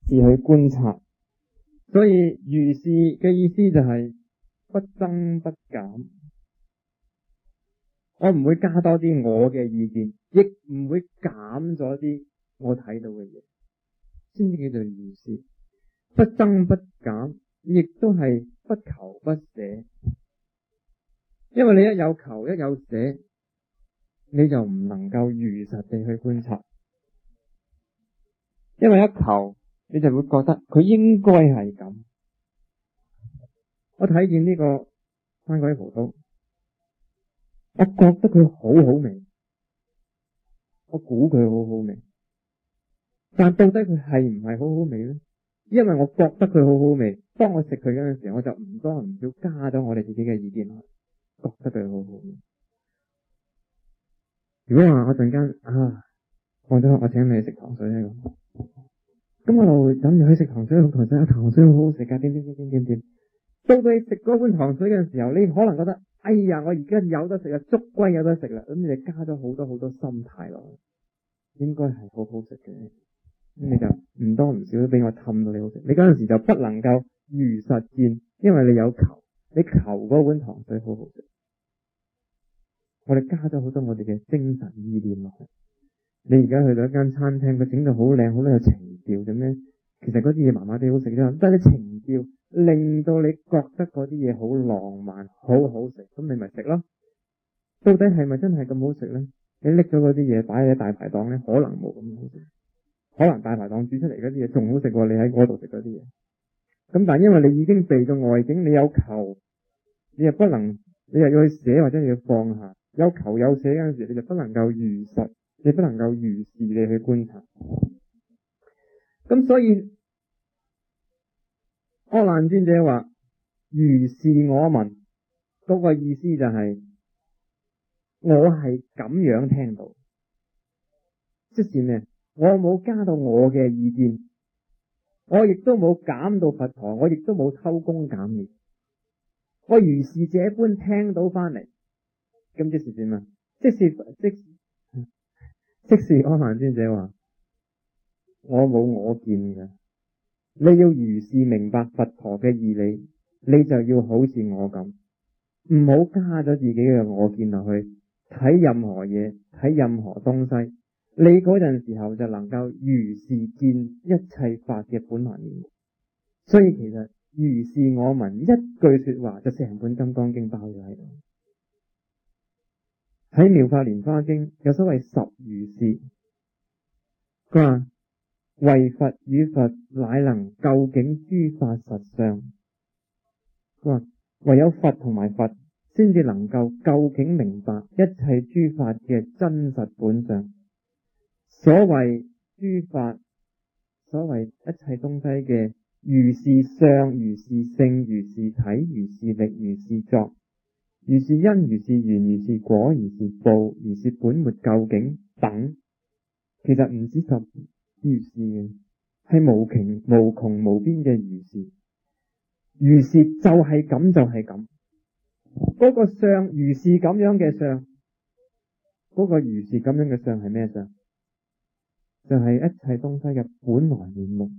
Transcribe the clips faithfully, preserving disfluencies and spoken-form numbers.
是去觀察。所以如是嘅意思就係不增不減，我唔會加多啲我嘅意見，亦唔會減咗啲我睇到嘅嘢，先至叫做如是。不增不減，亦都係不求不捨。因為你一有求一有捨，你就唔能夠如實地去觀察。因為一求，你就會覺得佢應該係咁。我睇見呢個生果啲葡萄，我覺得佢好好味，我估佢好好味，但到底佢係唔係好好味呢？因為我覺得佢好好味，當我食佢嗰陣時，我就唔多唔少加咗我哋自己嘅意見落去，覺得佢好好味。如果話我陣間啊，我都我請你食糖水呢個，咁我就諗住去食糖水，糖水啊，糖水好好食噶，點點點點點點。到到你食嗰碗糖水嘅時候，你可能覺得，哎呀，我而家有得食啊，粥龜有得食啦，咁你就加咗好多好多心態落去，應該係好好食嘅，咁你就唔多唔少都俾我氹到你好食。你嗰陣時就不能夠如實見，因為你有求，你求嗰碗糖水好好食。我哋加咗好多我哋嘅精神意念落去。你而家去到一間餐廳，佢整到好靚，好有情調嘅咩？其實嗰啲嘢麻麻地好食啫，但係你情調令到你覺得嗰啲嘢好浪漫，好好食，咁你咪食咯。到底係咪真係咁好食呢？你拎咗嗰啲嘢擺喺大排檔呢，可能冇咁好食，可能大排檔煮出嚟嗰啲嘢仲好食過你喺嗰度食嗰啲嘢。咁但係因為你已經避到外境，你有求，你又不能，你又要去捨或者你要放下。有求有捨嗰陣時，你就不能夠如實，你不能夠如是你去觀察。咁所以阿難尊者話如是我聞，嗰個意思就係我係咁樣聽到，即是咩？我冇加到我嘅意見，我亦都冇減到佛陀，我亦都冇偷工減料，我如是這般聽到翻嚟。咁即是點啊？即是即即是阿難尊者話我冇我見嘅，你要如是明白佛陀嘅義理，你就要好似我咁，唔好加咗自己嘅我見落去睇任何嘢，睇任何東西，你嗰陣時候就能夠如是見一切法嘅本來面目。所以其實如是我聞一句說話就成本金剛經包咗喺度。喺妙法蓮華經有所謂十如是，佢話唯佛與佛乃能究竟諸法實相。佢話唯有佛同埋佛先至能夠究竟明白一切諸法嘅真實本相。所謂諸法，所謂一切東西嘅如是相、如是性、如是體、如是力、如是作、如是因、如是緣、如是果、如是報、如是本末究竟等，其實唔止十如是嘅，係無窮無窮無邊嘅如是。如是就係咁就係咁，嗰個相如是咁樣嘅相，嗰個如是咁樣嘅相係咩相？就係一切東西嘅本來面目，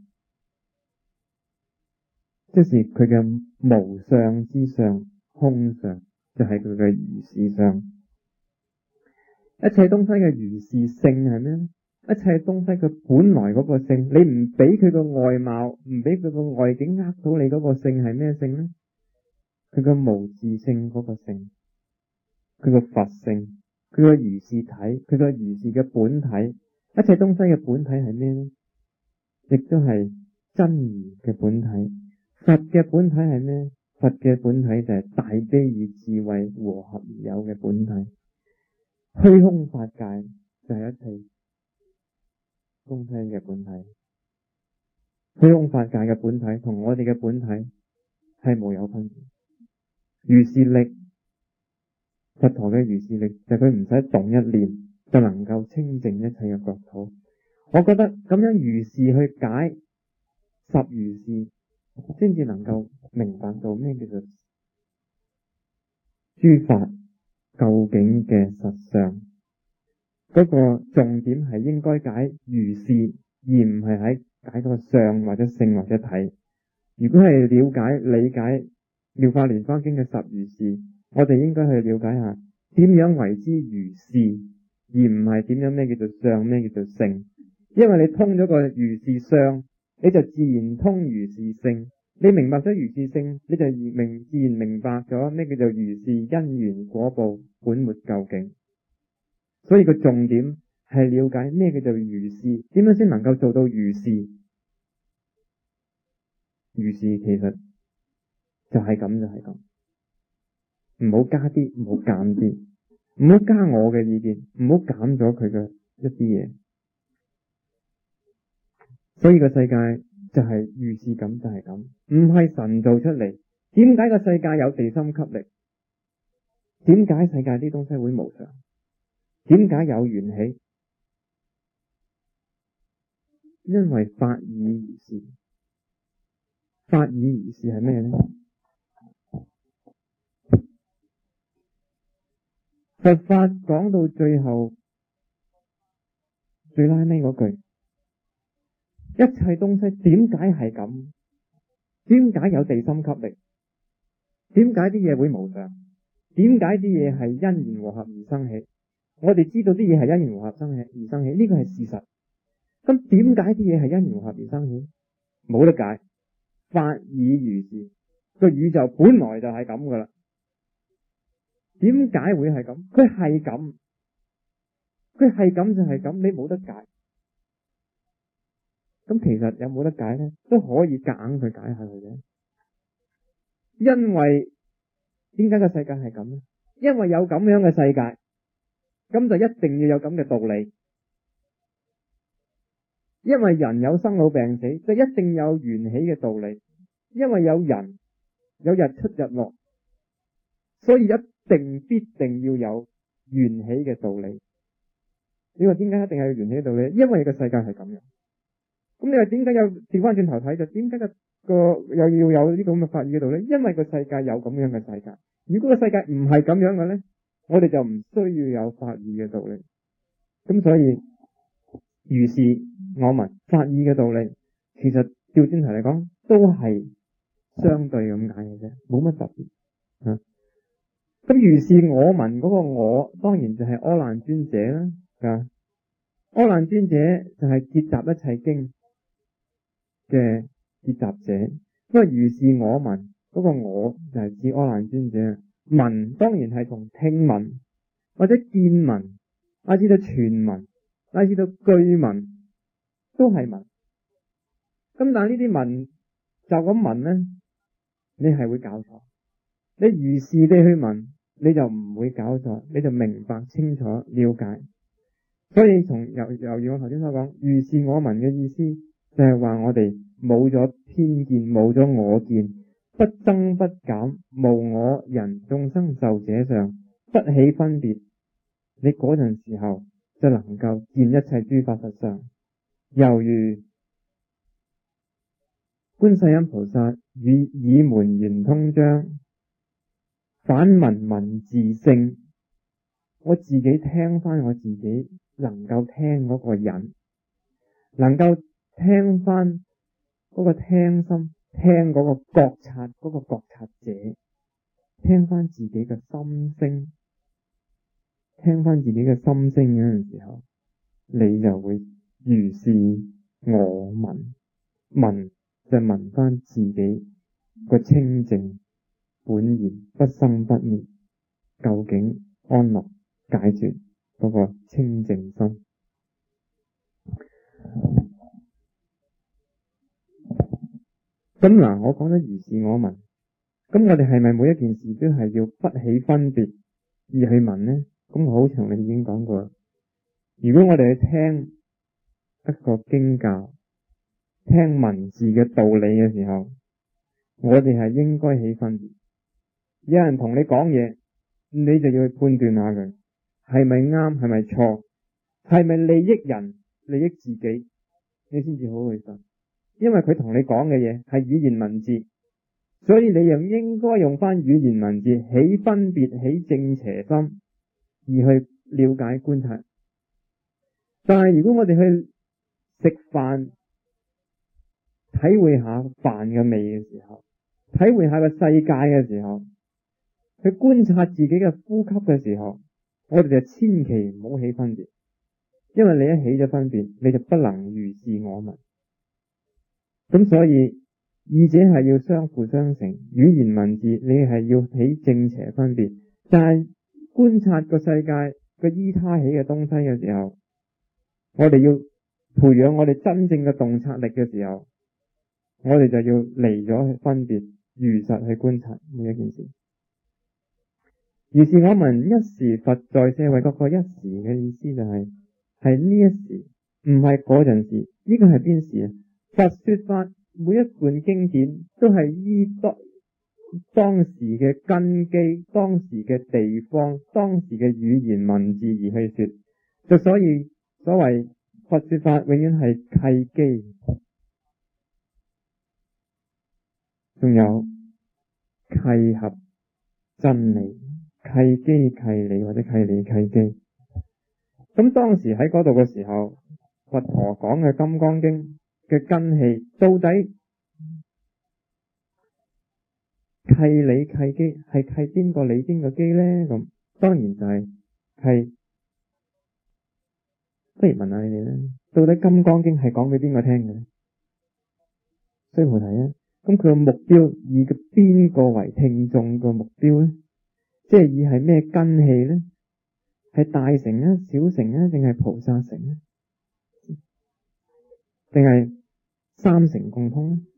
即是佢嘅無相之相、空相。就係佢嘅如是相。一切東西嘅如是性係咩呢？一切東西佢本來嗰個性，你唔俾佢個外貌，唔俾佢個外境呃到你嗰個性係咩性呢？佢個無自性嗰個性，佢個佛性，佢個如是體，佢個如是嘅本體。一切東西嘅本體係咩呢？亦都係真如嘅本體。佛嘅本體係咩？佛嘅本體就係大悲與智慧和合而有嘅本體。虛空法界就係一切東西嘅本體。虛空法界嘅本體同我哋嘅本體係冇有分別。如是力，佛陀嘅如是力就係佢唔使動一念就能夠清淨一切嘅國土。我覺得咁樣如是去解十如是，先至能夠明白到咩叫做諸法究竟嘅實相。嗰個重點係應該解如是，而唔係喺解個相或者性或者體。如果係了解理解《妙法蓮華經》嘅十如是，我哋應該去了解下點樣為之如是，而唔係點樣咩叫做相，咩叫做性。因為你通咗個如是相，你就自然通如是性。你明白咗如是性，你就明自然明白咗咩叫做如是因緣果報本末究竟。所以個重點係了解咩叫做如是，點樣先能夠做到如是。如是其實就係咁，就係咁，唔好加啲，唔好減啲，唔好加我嘅意見，唔好減咗佢嘅一啲嘢。所以個世界就係如是咁，就係咁，唔係神做出嚟。點解個世界有地心吸力？點解世界啲東西會無常？點解有緣起？因為法以如是。法以如是係咩呢？佛法講到最後最拉尾嗰句，一切東西點解係咁？點解有地心吸力？點解啲嘢會無常？點解啲嘢係因緣和合而生起？我哋知道啲嘢係因緣和合生起而生起，呢個係事實。咁點解啲嘢係因緣和合而生起？冇得解。法以如是，個宇宙本來就係咁噶啦。點解會係咁？佢係咁，佢係咁就係咁，你冇得解。咁其實有冇得解呢？都可以夾硬去解下佢嘅。因為點解個世界係咁呢？因為有咁樣嘅世界，咁就一定要有咁嘅道理。因為人有生老病死，就一定有緣起嘅道理。因為有人有日出日落，所以一定必定要有緣起嘅道理。你話點解一定係有緣起嘅道理？因為個世界係咁樣。咁你話點解有調翻轉頭睇就點解個個又要有呢個咁嘅法義嘅道理？因為個世界有咁樣嘅世界。如果個世界唔係咁樣嘅呢，我哋就唔需要有法義嘅道理。咁所以如是我聞法義嘅道理，其實調轉頭嚟講都係相對咁解嘅啫，冇乜特別。啊，咁如是我聞嗰個我，當然就係阿難尊者啦。啊，阿難尊者就係結集一切經嘅結集者。因為如是我聞嗰個我就係指阿難尊者。聞當然係從聽聞或者見聞，乃至到傳聞，乃至到據聞，都係聞。咁但係呢啲聞就咁聞呢，你係會搞錯。你如是地去聞，你就唔會搞錯，你就明白清楚了解。所以從由由於我頭先所講，如是我聞嘅意思就係話我哋冇咗偏見，冇咗我見，不增不減，無我人眾生壽者上，不起分別。你嗰陣時候就能夠見一切諸法實相，猶如觀世音菩薩與耳門圓通章，反聞聞自性。我自己聽翻我自己能夠聽嗰個人，能夠聽翻嗰個聽心，聽嗰個覺察，嗰個覺察者，聽翻自己嘅心聲，聽翻自己嘅心聲嗰陣時候，你就會如是我聞，聞就聞翻自己個清淨本然不生不滅，究竟安樂解脫嗰個清淨心。咁嗱，我講得如是我聞，咁我哋係咪每一件事都係要不起分別而去聞呢？咁我好長你已經講過，如果我哋去聽一個經教，聽文字嘅道理嘅時候，我哋係應該起分別。有人同你講嘢，你就要去判斷下佢係咪啱，係咪錯，係咪利益人，利益自己，你先至好好去信。因為佢同你講嘅嘢係語言文字，所以你又應該用翻語言文字起分別，起正邪心，而去了解觀察。但係如果我哋去食飯體會下飯嘅味嘅時候，體會下個世界嘅時候，去觀察自己嘅呼吸嘅時候，我哋就千祈唔好起分別，因為你一起咗分別，你就不能如是我聞。咁所以二者係要相輔相成，語言文字你係要起正邪分別，但係觀察個世界個依他起嘅東西嘅時候，我哋要培養我哋真正嘅洞察力嘅時候，我哋就要離咗去分別，如實去觀察每一件事。如是我聞一時佛在舍衛國，個一時嘅意思就係係呢一時，唔係嗰陣時。呢個係邊時啊？佛說法每一段經典都係依當當時嘅根基、當時嘅地方、當時嘅語言文字而去說，就所以所謂佛說法永遠係契機，仲有契合真理。契機契理或者契理契機。咁當時喺嗰度嘅時候，佛陀講嘅《金剛經》嘅根器到底契理契機係契邊個理邊個機呢？咁當然就係契。不如問下你哋啦，到底《金剛經》係講俾邊個聽嘅呢？須菩提啊，咁佢嘅目標以嘅邊個為聽眾嘅目標呢？即係以係咩根器呢？係大乘啊、小乘啊，定係菩薩乘啊？定係三乘共通呢？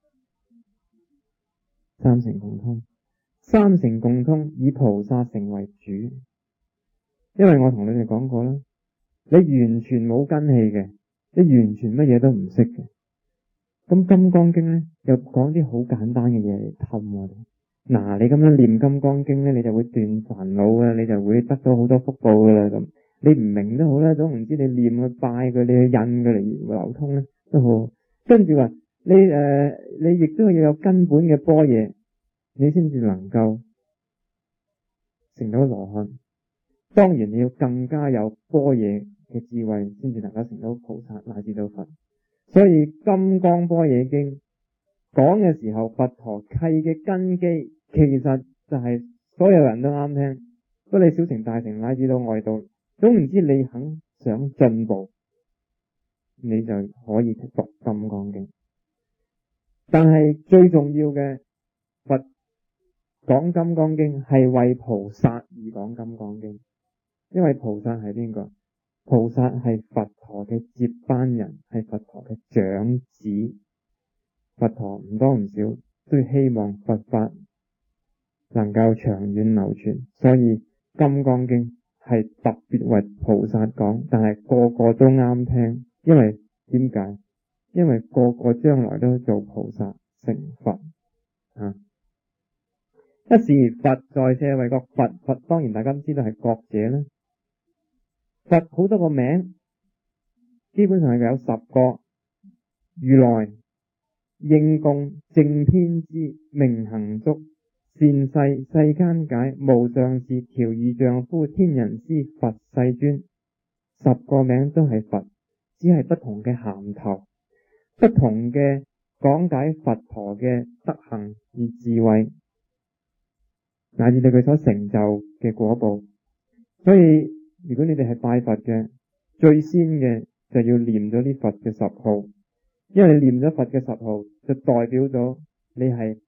三乘共通，三乘共通以菩薩乘為主。因為我同你哋講過啦，你完全冇根器嘅，你完全乜嘢都唔識嘅。咁《金剛經》呢，又講啲好簡單嘅嘢嚟氹我哋。嗱、啊，你咁樣念《金剛經》咧，你就會斷煩惱啊，你就會得到好多福報噶啦。咁你唔明都好啦，總唔知你念佢拜佢，你去印佢嚟流通咧都好。跟住話你誒、呃，你亦都要有根本嘅般若，你先至能夠成到羅漢。當然你要更加有般若嘅智慧，先至能夠成到菩薩乃至到佛。所以《金剛般若經》講嘅時候，佛陀契嘅根基。其實就係所有人都啱聽，不論你小乘大乘乃至到外道，總唔知你肯想進步，你就可以讀金剛經。但係最重要嘅，佛講金剛經係為菩薩而講金剛經，因為菩薩係邊個？菩薩係佛陀嘅接班人，係佛陀嘅長子。佛陀唔多唔少都希望佛法能夠長遠流傳，所以《金剛經》係特別為菩薩講，但係個個都啱聽，因為點解？因為個個將來都做菩薩成佛啊！一時佛在舍衛國，佛佛當然大家都知道係覺者啦。佛好多個名，基本上係有十個：如來、應供、正遍知、明行足、善世、世間解、無上士、調御丈夫、天人師、佛世尊。十個名都係佛，只係不同嘅銜頭，不同嘅講解佛陀嘅德行與智慧，乃至對佢所成就嘅果報。所以如果你哋係拜佛嘅，最先嘅就要念咗呢佛嘅十號，因為你念咗佛嘅十號，就代表咗你係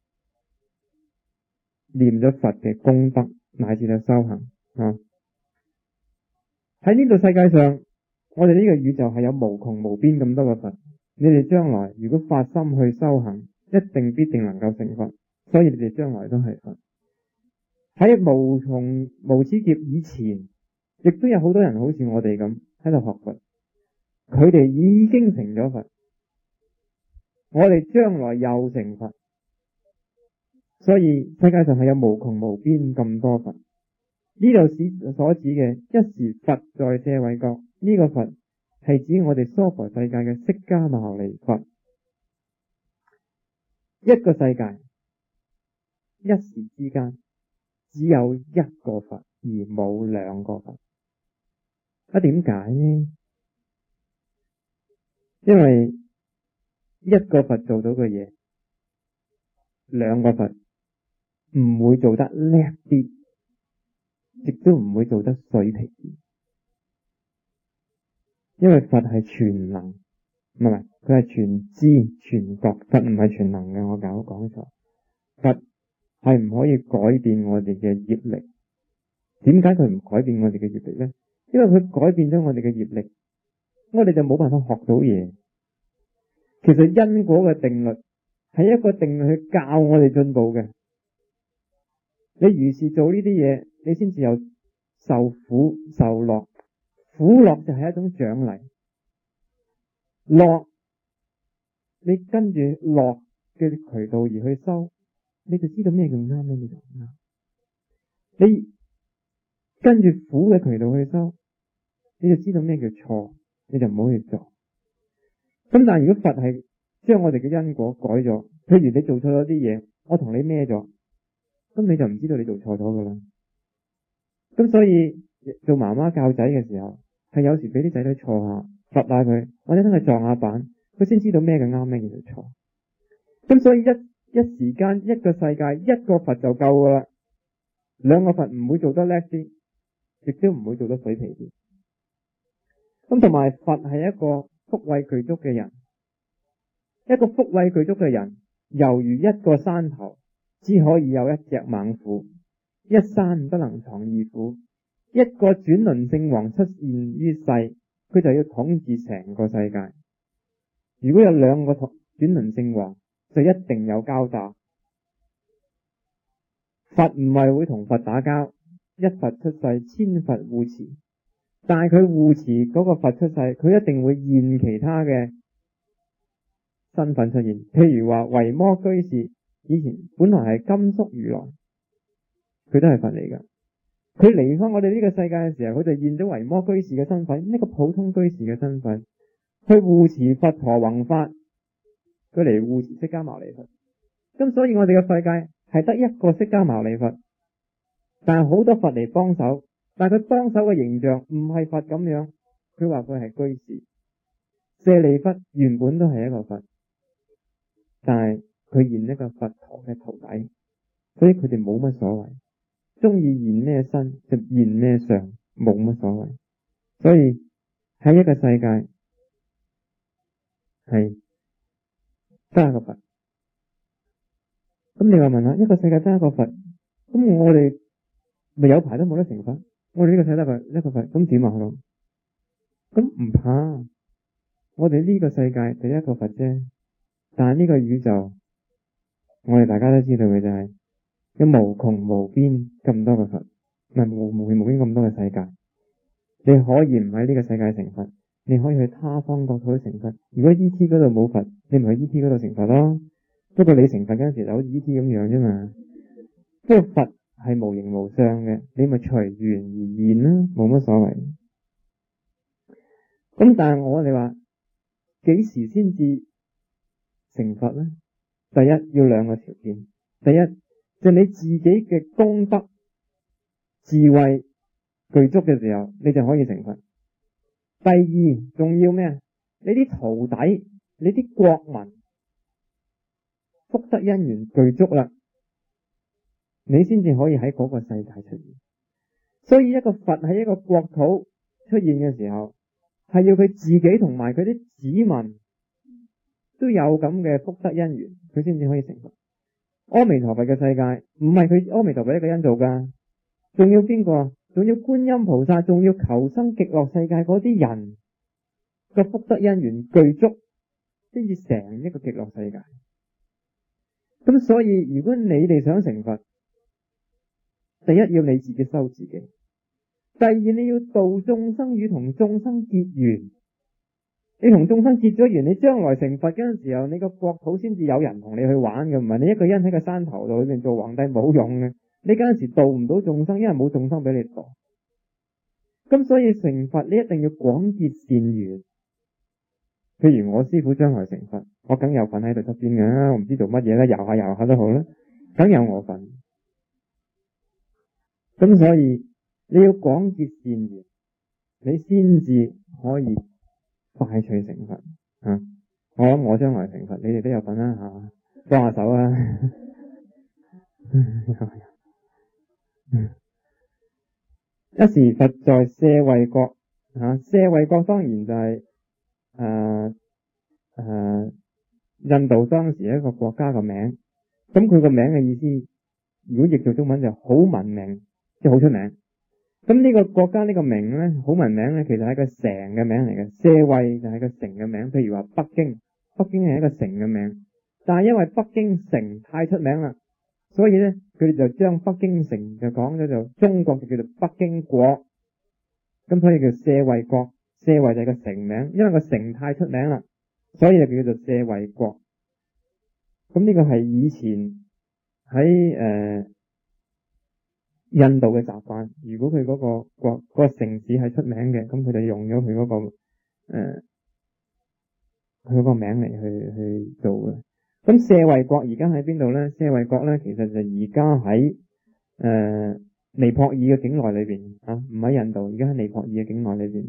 念咗佛嘅功德，乃至到修行啊。喺呢個世界上，我哋呢個宇宙係有無窮無邊咁多個佛。你哋將來如果發心去修行，一定必定能夠成佛。所以你哋將來都係佛。喺無從無始劫以前，亦都有好多人好似我哋咁喺度學佛，佢哋已經成咗佛。我哋將來又成佛，所以世界上係有無窮無邊咁多佛。呢度所指嘅一時佛在舍衛國，呢個佛係指我哋娑婆世界嘅釋迦牟尼佛。一個世界一時之間只有一個佛，而冇兩個佛。啊，點解呢？因為一個佛做到嘅嘢，兩個佛唔會做得叻啲，亦都唔會做得水皮啲，因為佛係全能，唔係唔係，佢係全知全覺，佛唔係全能嘅，我搞講錯，佛係唔可以改變我哋嘅業力。點解佢唔改變我哋嘅業力呢？因為佢改變咗我哋嘅業力，我哋就冇辦法學到嘢。其實因果嘅定律係一個定律去教我哋進步嘅。你如是做呢啲嘢，你先至有受苦受樂，苦樂就係一種獎勵。樂，你跟住樂嘅渠道而去修，你就知道咩叫啱，咩叫唔啱。你跟住苦嘅渠道去修，你就知道咩叫錯，你就唔好去做。咁但係如果佛係將我哋嘅因果改咗，譬如你做錯咗啲嘢，我同你孭咗，咁你就唔知道你做錯咗噶啦。咁所以做媽媽教仔嘅時候，係有時俾啲仔女錯下，罰下佢，或者等佢撞下板，佢先知道咩叫啱，咩叫做錯。咁所以一一時間一個世界一個佛就夠噶啦，兩個佛唔會做得叻啲，亦都唔會做得水皮啲。咁同埋佛係一個福慧具足嘅人，一個福慧具足嘅人，猶如一個山頭，只可以有一隻猛虎，一山不能藏二虎。一個轉輪聖王出現於世，佢就要統治成個世界。如果有兩個轉輪聖王，就一定有交打。佛唔係會同佛打交，一佛出世，千佛護持。但係佢護持嗰個佛出世，佢一定會現其他嘅身份出現。譬如話維摩居士，以前本來係甘肅如來，佢都係佛嚟噶。佢離開我哋呢個世界嘅時候，佢就現咗維摩居士嘅身份，一個普通居士嘅身份，去護持佛陀弘法，佢嚟護持釋迦牟尼佛。咁所以我哋嘅世界係得一個釋迦牟尼佛，但係好多佛嚟幫手。但係佢幫手嘅形象唔係佛咁樣，佢話佢係居士。舍利弗原本都係一個佛，但係佢現一個佛陀嘅徒弟，所以佢哋冇乜所謂，中意現咩身就現咩相，冇乜所謂。所以喺一個世界係得一個佛。咁你話問下，一個世界得一個佛，咁我哋咪有排都冇得成佛？我哋呢個世界得一個佛，咁點啊？咁唔怕，我哋呢個世界就一個佛啫。但係呢個宇宙，我哋大家都知道嘅就係有無窮無邊咁多個佛，唔係無無邊無邊咁多嘅世界。你可以唔喺呢個世界成佛，你可以去他方國土成佛。如果 E T 嗰度冇佛，你咪去 E T 嗰度成佛咯。不過你成佛嗰陣時就好似 E T 咁樣啫嘛。不過佛係無形無相嘅，你咪隨緣而現啦，冇乜所謂。咁但係我哋話幾時先至成佛呢？第一要兩個條件，第一就係你自己嘅功德智慧具足嘅時候，你就可以成佛。第二仲要咩？你啲徒弟、你啲國民福德因緣具足啦，你先至可以喺嗰個世界出現。所以一個佛喺一個國土出現嘅時候，係要佢自己同埋佢啲子民都有咁嘅福德因緣，佢先至可以成佛。阿彌陀佛嘅世界唔係佢阿彌陀佛一個人做噶，仲要邊個？仲要觀音菩薩，仲要求生極樂世界嗰啲人個福德因緣具足，先至成一個極樂世界。咁所以如果你哋想成佛，第一要你自己修自己，第二你要度眾生與同眾生結緣。你同眾生結咗緣，你將來成佛嗰陣時候，你個國土先至有人同你去玩嘅，唔係你一個人喺個山頭度裏面做皇帝冇用嘅。你嗰陣時度唔到眾生，因為冇眾生俾你度。咁所以成佛你一定要廣結善緣。譬如我師父將來成佛，我梗有份喺度側邊嘅，我唔知做乜嘢啦，遊下遊下都好啦，梗有我份。咁所以你要廣結善緣，你先至可以快脆成佛啊！ 我諗我將來懲罰，你哋都有份啦吓，幫下手啊！一時佛在舍衛國吓，舍衛國當然就係誒誒印度當時一個國家個名。咁佢個名嘅意思，如果譯做中文就好聞名，即係好出名。咁呢個國家呢個名咧，好聞名咧，其實係個城嘅名嚟嘅。舍衛就係個城嘅名，譬如話北京，北京係一個城嘅名。但係因為北京城太出名啦，所以咧佢哋就將北京城就講咗做中國就叫做北京國，咁所以叫舍衛國。舍衛就係個城名，因為個城太出名啦，所以就叫做舍衛國。咁呢個係以前喺誒、呃、印度嘅習慣。如果佢嗰個國、嗰個城市係出名嘅，咁佢就用咗佢嗰個誒佢嗰個名嚟去去做嘅。咁舍衛國而家喺邊度咧？舍衛國咧，其實就而家喺誒尼泊爾嘅境內裏邊啊，唔喺印度，而家喺尼泊爾嘅境內裏邊。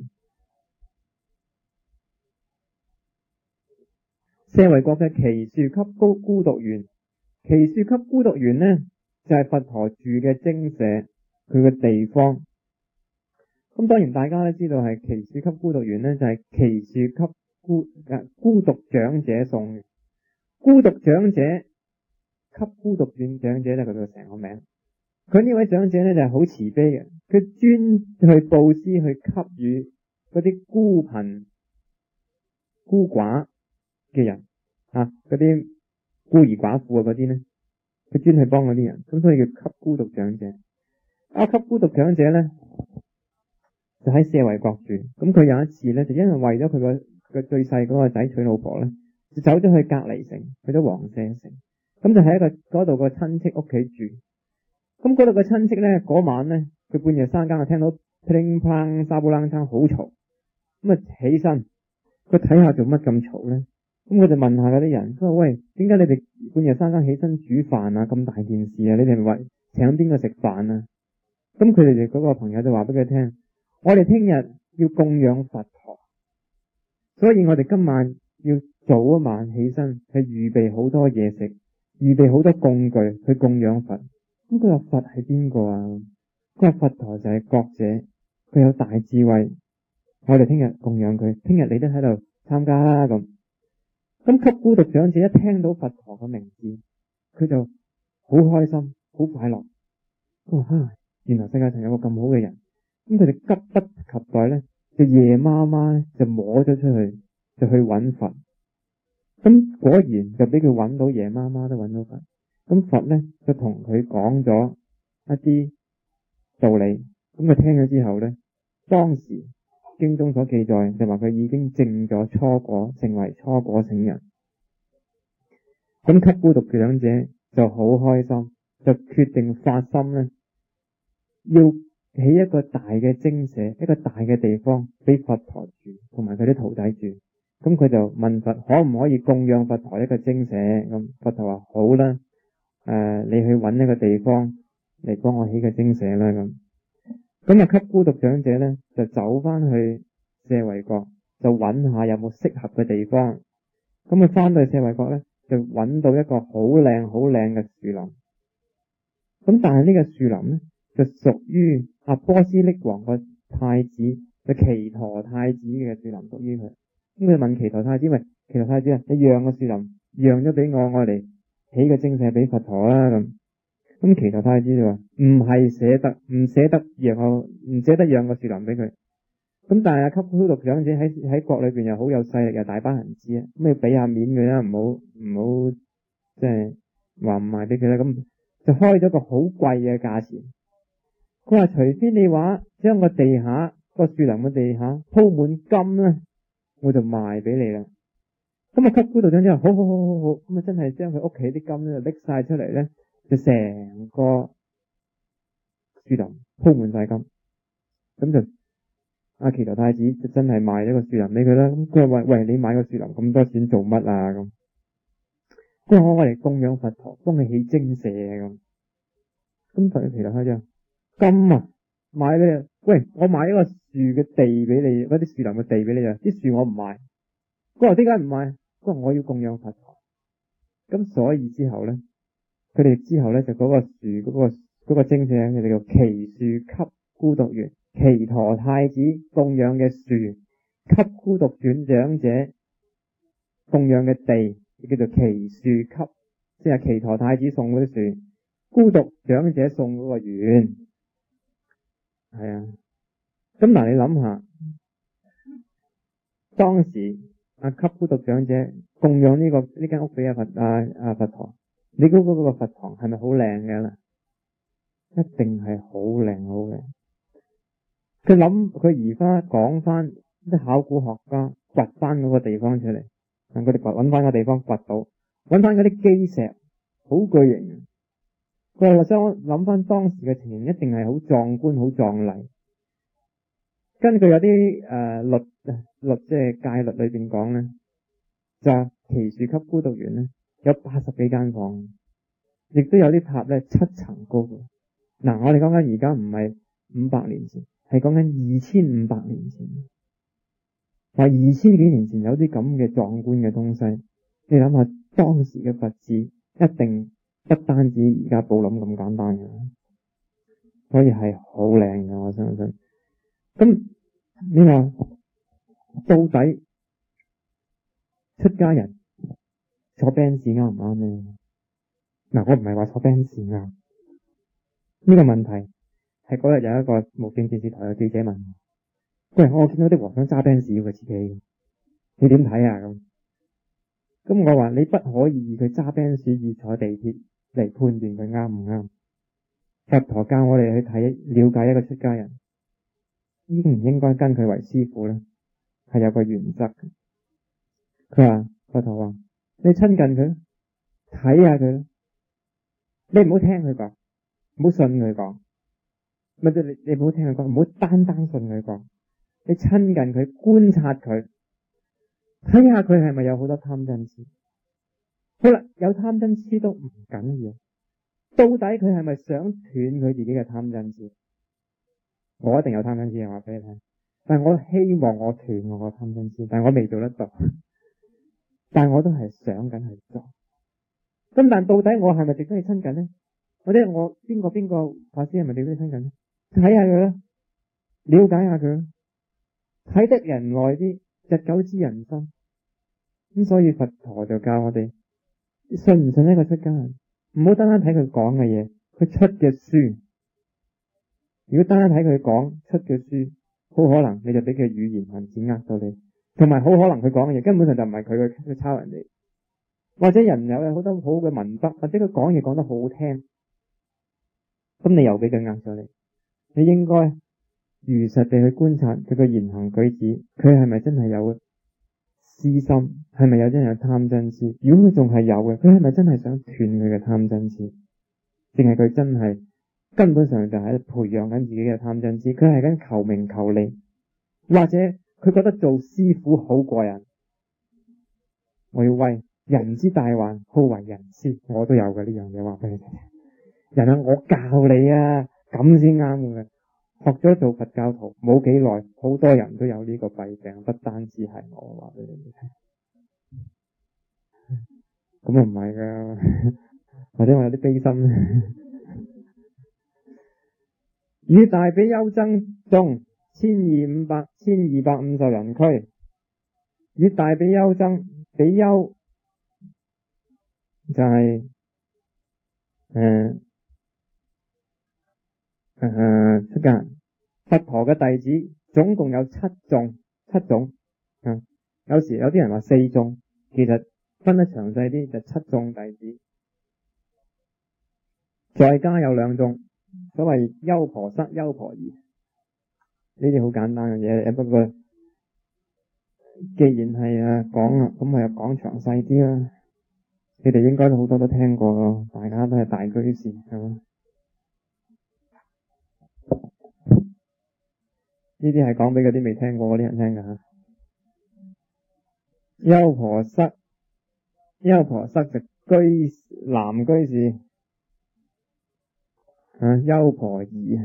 舍衛國嘅祇樹給孤孤獨園，祇樹給孤獨園呢，就係、是、佛陀住嘅精舍，佢嘅地方。咁當然大家都知道係祇樹給孤獨園呢，就係祇樹給孤誒孤獨長者送嘅。孤獨長者給孤獨院長者咧，佢個成個名。佢呢位長者咧就係好慈悲嘅，佢專去布施，去給予嗰啲孤貧孤寡嘅人啊，嗰啲孤兒寡婦啊嗰啲咧，佢專去幫嗰啲人，咁所以叫給孤獨長者。啊，給孤獨長者咧就喺舍衛國住。咁佢有一次咧，就因為為咗佢個個最細嗰個仔娶老婆咧，就走咗去隔離城，去咗王舍城。咁就喺一個嗰度個親戚屋企住。咁嗰度個親戚咧，嗰晚咧，佢半夜三更就聽到乒鈴乓沙布冷餐好嘈，咁啊起身，佢睇下做乜咁嘈咧？咁佢就問下嗰啲人，佢話喂，點解你哋半夜三更起身煮飯啊？咁大件事啊！你哋為請邊個食飯啊？咁佢哋嗰個朋友就話俾佢聽，我哋聽日要供養佛陀，所以我哋今晚要早一晚起身去預備好多嘢食，預備好多工具去供養佛。咁佢話佛係邊個啊？佢話佛陀就係覺者，佢有大智慧，我哋聽日供養佢，聽日你都喺度參加啦咁。咁給孤獨長者一聽到佛陀嘅名字，佢就好開心，好快樂。哇！原來世界上有個咁好嘅人，咁佢哋急不及待咧，就夜媽媽就摸咗出去，就去揾佛。咁果然就俾佢揾到，夜媽媽都揾到佛。咁佛咧就同佢講咗一啲道理。咁佢聽咗之後咧，當時經中所記載就話佢已經證咗初果，成為初果聖人。咁給孤獨長者就好開心，就決定發心咧，要起一個大嘅精舍，一個大嘅地方俾佛陀住，同埋佢啲徒弟住。咁佢就問佛可唔可以供養佛陀一個精舍？咁佛陀話好啦，誒、呃，你去揾一個地方嚟幫我起個精舍啦。咁咁啊，給孤獨長者咧就走翻去舍衛國，就揾下有冇適合嘅地方。咁佢翻到去舍衛國咧，就揾到一個好靚好靚嘅樹林。咁但係呢個樹林咧就屬於阿波斯匿王個太子，就祇陀太子嘅樹林屬於佢。咁佢問祇陀太子，喂，祇陀太子啊，你讓個樹林讓咗俾我，我嚟起個精舍俾佛陀啦。咁咁祇陀太子就話唔係捨得，唔捨得讓我，唔捨得讓個樹林俾佢。咁但係阿給孤獨長者喺喺國裏邊又好有勢力，又大班人知啊，咁你俾下面佢啦，唔好唔好即係話唔賣俾佢啦。咁就開咗個好貴嘅價錢。佢話除非你話將個地下個樹林嘅地下鋪滿金啦，我就賣俾你啦。咁啊，給孤獨長者話好好好好好，咁啊真係將佢屋企啲金咧拎晒出嚟咧，就成個樹林鋪滿晒金。咁就阿祇陀太子就真係賣咗個樹林俾佢啦。咁佢話喂，你買個樹林咁多錢做乜啊？咁佢話我嚟供養佛陀，幫你起精舍咁。咁佛祇陀太子金啊，買俾你。喂，我買一個樹嘅地俾你，嗰啲樹林嘅地俾你啊，啲樹我唔賣。佢話點解唔賣？ 佢話我要供養佛陀。咁所以之後咧，佢哋之後咧就嗰個樹嗰、嗰個嗰、嗰個精舍，佢哋叫祇樹給孤獨園，祇陀太子供養嘅樹，給孤獨園長者供養嘅地，叫做祇樹給，即係祇陀太子送嗰啲樹，孤獨長者送嗰個園。係啊，咁嗱，你諗下，當時阿給孤獨長者供養呢、這個呢間屋俾阿佛阿阿佛陀，你估嗰個佛堂係咪好靚嘅啦？一定係好靚好靚。佢諗佢而家講翻啲考古學家掘翻嗰個地方出嚟，佢哋掘揾翻個地方掘到，揾翻嗰啲基石，好巨型。佢話想諗翻當時嘅情形，一定係好壯觀、好壯麗。根據有啲誒、呃、律律即係戒律裏邊講咧，就祇樹給孤獨園咧有八十幾間房，亦都有啲塔咧七層高嘅。嗱，我哋講緊而家唔係五百年前，係講緊二千五百年前。話二千幾年前有啲咁嘅壯觀嘅東西，你諗下當時嘅佛寺一定不單止而家布林咁簡單嘅，所以係好靚嘅，我相信。咁你話到底出家人坐 Benz 啱唔啱咧？嗱，我唔係話坐 Benz 啱，呢個問題係嗰日有一個無線電視台嘅記者問，喂，我見到啲和尚揸 Benz 佢自己，你點睇啊？咁咁我話你不可以以佢揸 Benz 以坐地鐵嚟判斷佢啱唔啱。佛陀教我哋去睇了解一個出家人，應唔應該跟佢為師傅咧？係有個原則。佢話佛陀話：你親近佢，睇下佢，你唔好聽佢講，唔好信佢講，咪即係你你唔好聽佢講，唔好單單信佢講，你親近佢，觀察佢，睇下佢係咪有好多貪嗔癡。好啦，有貪嗔癡都唔緊要，到底佢係咪想斷佢自己嘅貪嗔癡？我一定有貪嗔癡，我話俾你聽。但係我希望我斷我個貪嗔癡，但係我未做得到。但係我都係想緊去做。咁但到底我係咪值得去親近呢？或者我邊個邊個法師係咪值得去親近呢？睇下佢啦，了解下佢，睇得人耐啲，日久知人心。咁所以佛陀就教我哋信唔信一個出家人，唔好單單睇佢講嘅嘢，佢出嘅書。如果單單睇佢講出嘅書，好可能你就俾佢語言文字呃到你，同埋好可能佢講嘅嘢根本上就唔係佢去抄人哋，或者人有好多好嘅文筆，或者佢講嘢講得好好聽，咁你又俾佢呃咗你。你應該如實地去觀察佢嘅言行舉止，佢係咪真係有私心，係咪有真係有貪嗔癡？如果佢仲係有嘅，佢係咪真係想斷佢嘅貪嗔癡？定係佢真係根本上就喺度培養緊自己嘅貪嗔癡？佢係緊求名求利，或者佢覺得做師傅好過癮，我要為人之大患，好為人師。我都有嘅呢樣嘢，話俾你聽。人啊，我教你啊，咁先啱嘅。學咗做佛教徒冇幾耐，好多人都有呢個弊病，不單止係我，話俾你聽。咁啊唔係噶，或者我有啲悲心。與大比丘僧眾千二五百千二百五十人俱，與大比丘僧比丘就係誒誒出家人。佛陀嘅弟子總共有七眾，七種。啊，有時有啲人話四眾，其實分得詳細啲就七眾弟子。在家有兩眾，所謂優婆塞、優婆夷，呢啲好簡單嘅嘢。不過既然係啊講啦，咁咪又講詳細啲啦。你哋應該都好多都聽過咯，大家都係大居士，係嘛？呢啲係講俾嗰啲未聽過嗰啲人聽噶吓。優婆塞，優婆塞就居男居士，啊，優婆夷，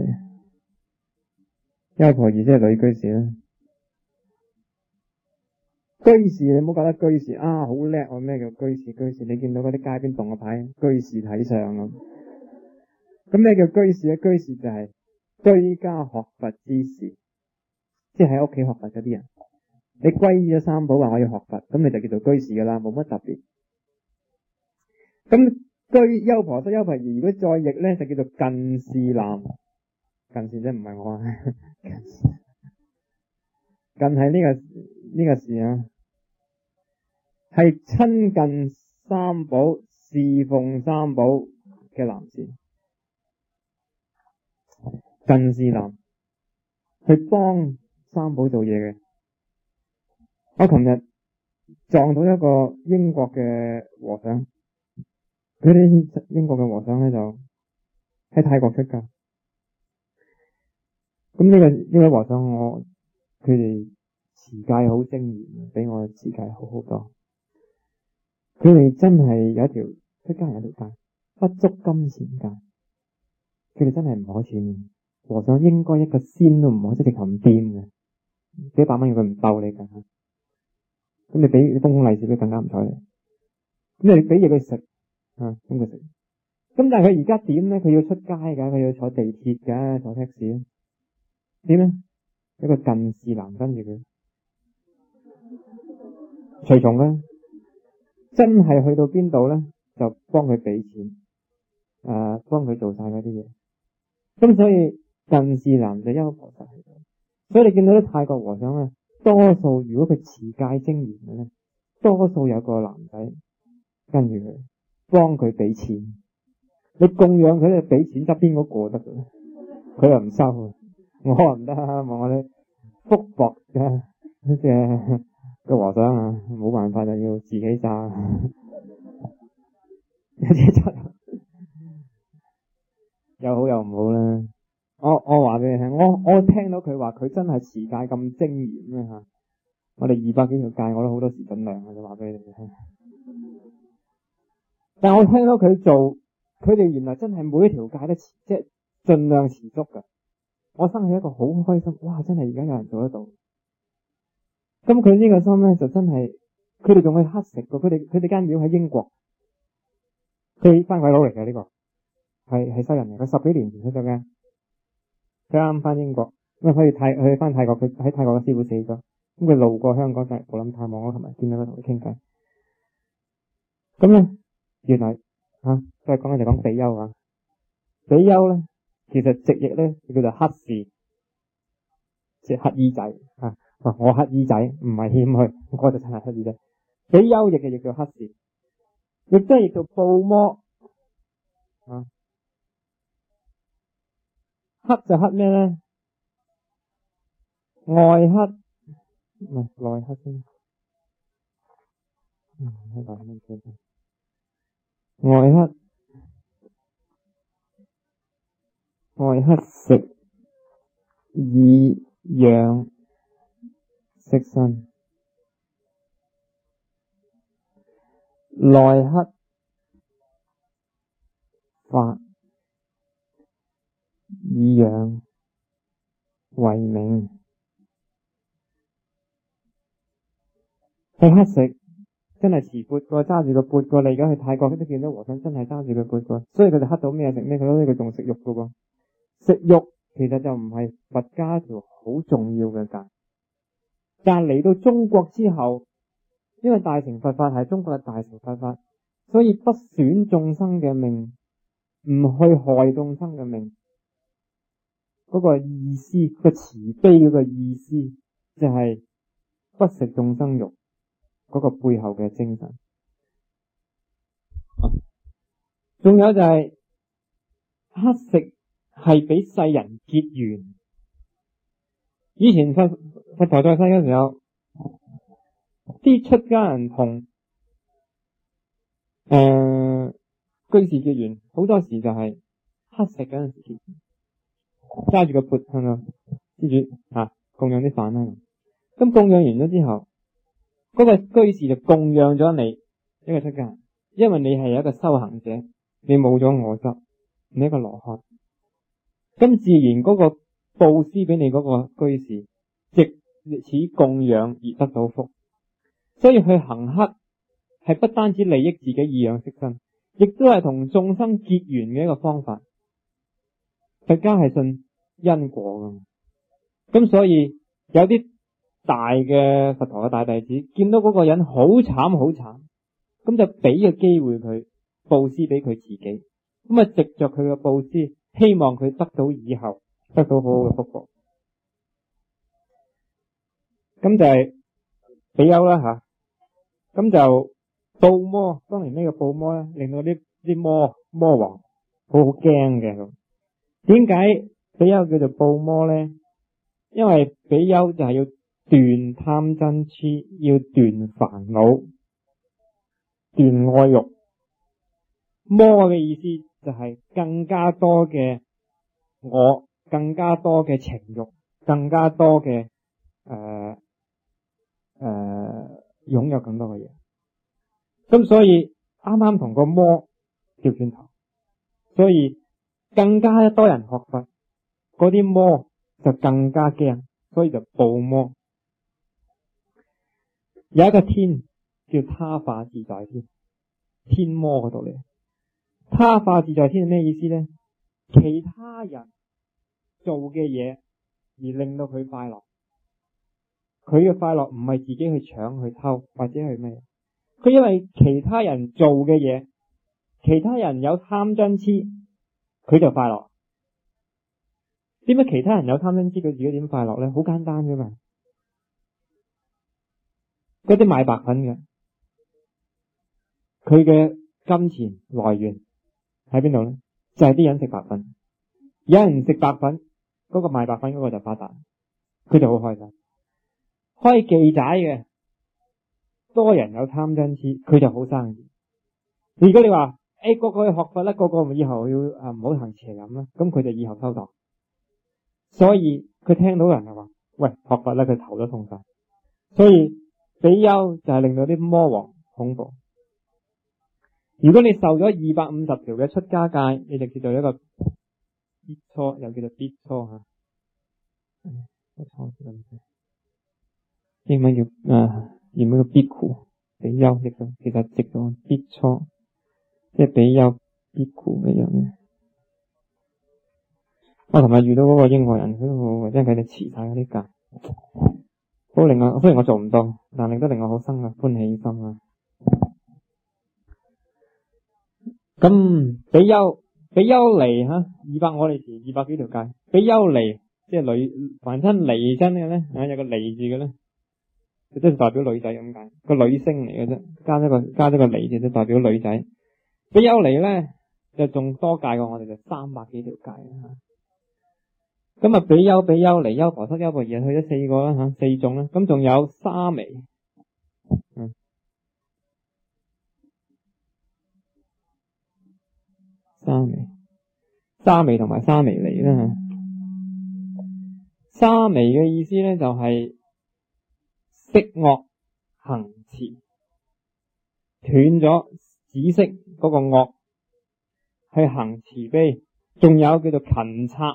優婆夷即係女居士啦。 居士，你唔好覺得居士啊好叻喎，咩叫居士？居士你見到嗰啲街邊棟個牌，居士睇相咁。咁咩叫居士咧？居士就係居家學佛之士，即係喺屋企學佛嗰啲人。你皈依咗三寶話我要學佛，咁你就叫做居士噶啦，冇乜特別。咁居優婆塞、優婆夷，如果再譯咧，就叫做近事男。近事啫，唔係我啊。近係呢個呢個事啊，係親近三寶、侍奉三寶嘅男士。近事男去幫三寶做嘢嘅。我琴日撞到一個英國嘅和尚，佢啲英國嘅和尚咧就喺泰國出家。咁呢個呢位和尚我佢哋持戒好精嚴，比我持戒好好多。佢哋真係有一條出家人有條戒，不捉金錢戒。佢哋真係唔可錢嘅，和尚應該一個仙都唔可，即係咁掂嘅，幾百蚊佢唔鬥你㗎。咁你俾封封利是佢更加唔睬你。咁你俾嘢佢食，啊咁佢食。咁但係佢而家點咧？佢要出街噶，佢要坐地鐵噶，坐的士。點咧？一個近事男跟住佢，隨從啦。真係去到邊度咧，就幫佢俾錢，誒、呃，幫佢做晒嗰啲嘢。咁所以近事男就優婆塞喺度。所以你見到啲泰國和尚咧，多數如果佢持戒精嚴嘅咧，多數有個男仔跟住佢，幫佢俾錢。你供養佢，你俾錢側邊嗰個得嘅，佢又唔收。我話唔得，望我哋福薄嘅，好似個和尚啊，冇辦法就要自己揸，有啲執又好又唔好啦。我我話俾你聽，我我聽到佢話佢真係持戒咁精嚴咧吓，我哋二百幾條戒我都好多時盡量，我就話俾你哋聽。但係我聽到佢做，佢哋原來真係每一條戒都持，即係盡量持足噶。我生起一個好開心，哇！真係而家有人做得到。咁佢呢個心咧就真係，佢哋仲去乞食噶。佢哋佢哋間廟喺英國，佢翻鬼佬嚟嘅呢個，係係西人嚟。佢十幾年前出咗嘅，佢啱翻英國，咁啊可以泰去翻泰國。佢喺泰國嘅師傅死咗，咁佢路過香港就冇諗探望我，琴日見到佢同佢傾偈。咁咧原來啊，再講就講比丘啊，比丘咧。其實直譯咧就叫做乞士，即係乞衣仔啊！我乞衣仔唔係謙虛，我就真係乞衣仔。比丘譯嘅亦叫乞士，亦都係譯做布魔啊。乞就乞咩咧？外乞唔係內乞先。嗯，外乞。外乞食以養色身，內乞法以養慧命。去乞食真係持缽個，揸住個缽個。你而家去泰國都見到和尚真係揸住個缽個，所以佢哋乞到咩食咩，佢都佢仲食肉噶喎。食肉其實就唔係佛家一條好重要嘅戒，但係嚟到中國之後，因為大乘佛法係中國嘅大乘佛法，所以不損眾生嘅命，唔去害眾生嘅命，嗰個意思，個慈悲嗰個意思就係不食眾生肉嗰個背後嘅精神。仲有就係乞食係俾世人結緣。以前佛佛陀在世嘅時候，啲出家人同誒、呃、居士結緣，好多時就係乞食嗰陣時結緣，揸住個缽向度施主啊供養啲飯啦。咁供養完咗之後，嗰、那個居士就供養咗你一個出家人，因為你係一個修行者，你冇咗我執，你一個羅漢。咁自然嗰個布施俾你嗰個居士，藉此供養而得到福。 所以去行乞係不單止利益自己以養息身，亦都係同眾生結緣嘅一個方法。佛家係信因果噶，咁所以有啲大嘅佛陀嘅大弟子見到嗰個人好慘好慘，咁就俾個機會佢布施俾佢自己，咁啊藉着佢嘅布施，希望佢得到以後得到好好嘅福報。咁就係比丘啦吓，咁就怖魔，當年呢個怖魔咧，令到啲啲魔魔王好好驚嘅。咁點解比丘叫做怖魔咧？因為比丘就係要斷貪嗔痴，要斷煩惱，斷愛欲。魔嘅意思就係更加多嘅我，更加多嘅情欲，更加多嘅誒誒擁有更多嘅嘢。咁所以啱啱同個魔調轉頭，所以更加多人學佛，嗰啲魔就更加驚，所以就怖魔。有一個天叫他化自在天，天魔嗰度嚟。他化自在天係咩意思呢？其他人做嘅嘢而令到佢快樂，佢嘅快樂唔係自己去搶去偷或者去咩，佢因為其他人做嘅嘢，其他人有貪嗔痴，佢就快樂。點解其他人有貪嗔痴，佢自己點快樂呢？好簡單啫嘛。嗰啲賣白粉嘅，佢嘅金錢來源喺邊度呢？就係啲人食白粉，有人食白粉，嗰個賣白粉嗰個就發達，佢就好開心。開妓仔嘅，多人有貪嗔痴，佢就好生意。如果你話誒個個去學佛咧，個個以後要啊唔好行邪淫啦，咁佢就以後收檔。所以佢聽到人就話喂，學佛咧，佢頭都痛晒。所以比丘就係令到啲魔王恐怖。如果你受咗二百五十條嘅出家戒，你就叫做一個苾芻，又叫做苾芻吓。英文叫啊，原文叫苾芻，比丘譯咗，其實直咗苾芻，即係比丘苾芻一樣嘅。我琴日遇到嗰個英國人，佢真係佢哋持晒嗰啲戒，好令我，雖然我做唔到，但令都令我好生啊歡喜心啊。咁比丘比丘尼吓，二百我哋持二百幾條戒，比丘尼即係女，凡親尼真嘅咧，啊有個尼字嘅咧，即係代表女仔咁解，個女星嚟嘅啫，加咗個加咗個尼字，就代表女仔。比丘尼咧就仲多戒過我哋，就三百幾條戒啊。咁啊，比丘、比丘尼、優婆塞、優婆夷去咗四個啦吓，四種啦。咁仲有沙彌，嗯，沙彌、沙彌同埋沙彌尼啦。沙彌嘅意思咧就係息惡行慈，斷咗止息嗰個惡，去行慈悲。仲有叫做勤策。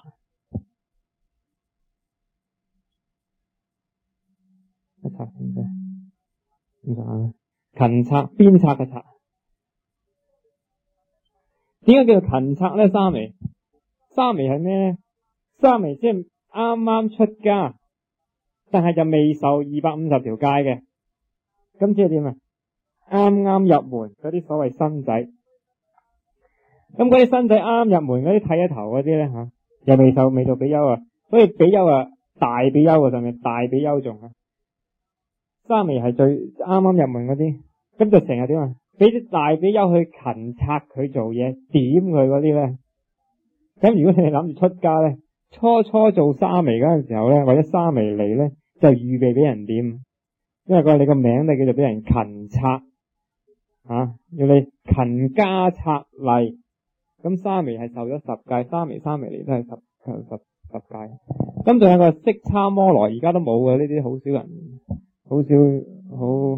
一策點啫？點解咧？勤策，鞭策嘅策。點解叫做勤策咧？沙彌，沙彌係咩咧？沙彌即係啱啱出家，但係就未受二百五十條戒嘅。咁即係點啊？啱啱入門嗰啲所謂新仔。咁嗰啲新仔啱入門嗰啲剃一頭嗰啲咧吓，又未受未做比丘啊，所以比丘啊大比丘啊上面大比丘仲啊。沙彌係最啱啱入門嗰啲，咁就成日點啊？俾啲大比丘去勤策佢做嘢，點佢嗰啲咧。咁如果你哋諗住出家咧，初初做沙彌嗰陣時候咧，或者沙彌尼咧，就預備俾人點，因為佢你個名咧叫做俾人勤策啊，要你勤加策勵。咁沙彌係受咗十戒，沙彌、沙彌尼都係十十十十戒。咁仲有個色差摩羅，而家都冇嘅，呢啲好少人。好少，好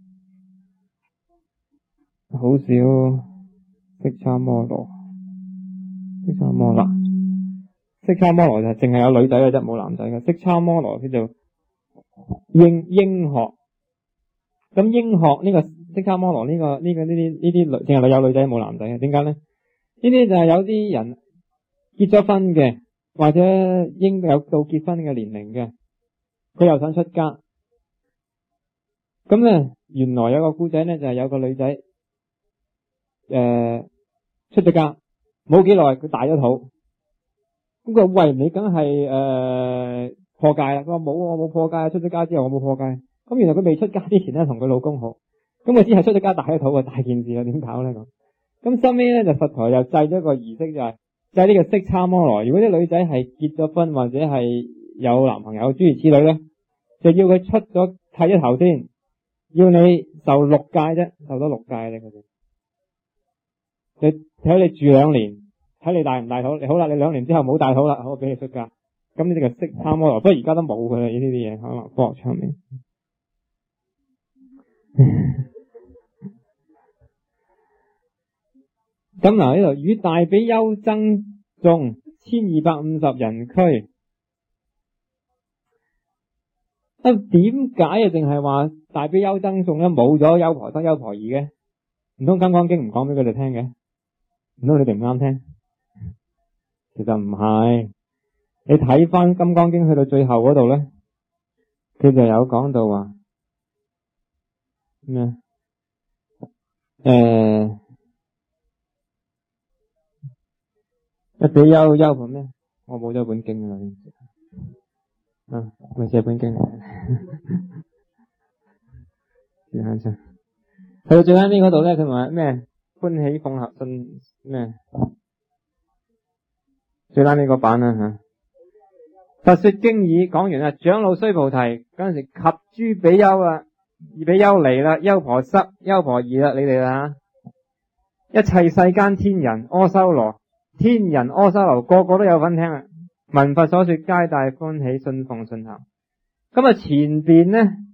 好少色差摩羅，色差摩羅，色差摩羅就係淨係有女仔嘅啫，冇男仔嘅。色差摩羅叫做應應學， 咁英學呢個釋迦摩羅呢個呢個呢啲呢啲女，淨係有女仔冇男仔嘅，點解咧？呢啲就係有啲人結咗婚嘅，或者應有到結婚嘅年齡嘅，佢又想出家。咁咧，原來有個故仔咧，就係有個女仔誒、呃、出咗家，冇幾耐佢大咗肚。咁佢話喂，你梗係誒破戒啦？佢話冇，我冇破戒。出咗家之後我冇破戒。咁原來佢未出家之前咧，同佢老公好。咁佢只係出咗家大咗肚啊，大件事啊，點搞咧咁？咁收尾咧就佛陀又制咗一個儀式，就係制呢個釋迦摩羅。如果啲女仔係結咗婚或者係有男朋友諸如此類咧，就要佢出咗剃咗頭先，要你受六戒啫，受咗六戒啫佢哋。你睇你住兩年，睇你大唔大肚。你好啦，你兩年之後冇大肚啦，好俾你出家。咁呢個釋迦摩羅，不過而家都冇佢啦，呢啲嘢可能科學上面。咁嗱呢度與大比丘僧眾千二百五十人俱。啊，點解啊？淨係話大比丘僧眾咧冇咗優婆塞、優婆夷嘅？唔通《金剛經》唔講俾佢哋聽嘅？唔通你哋唔啱聽？其實唔係，你睇翻《金剛經》去到最後嗰度咧，佢就有講到話咩？誒，一比丘優婆咩？我冇咗本經啦，啊，咪借本經嚟睇。試下先。去到最後邊嗰度咧，佢話咩？歡喜奉合信咩？最拉尾個版啦吓。佛說經已講完啦，長老須菩提嗰陣時及諸比丘啦，二比丘尼啦，優婆塞、優婆夷啦，你哋啦吓，一切世間天人阿修羅、天人阿修羅個個都有份聽啦。聞佛所說，皆大歡喜，信奉信行。咁啊前邊呢